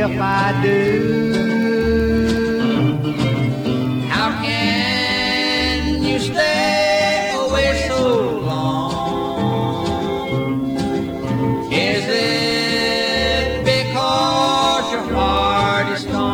if I do. How can you stay away so long? Is it because your heart is gone?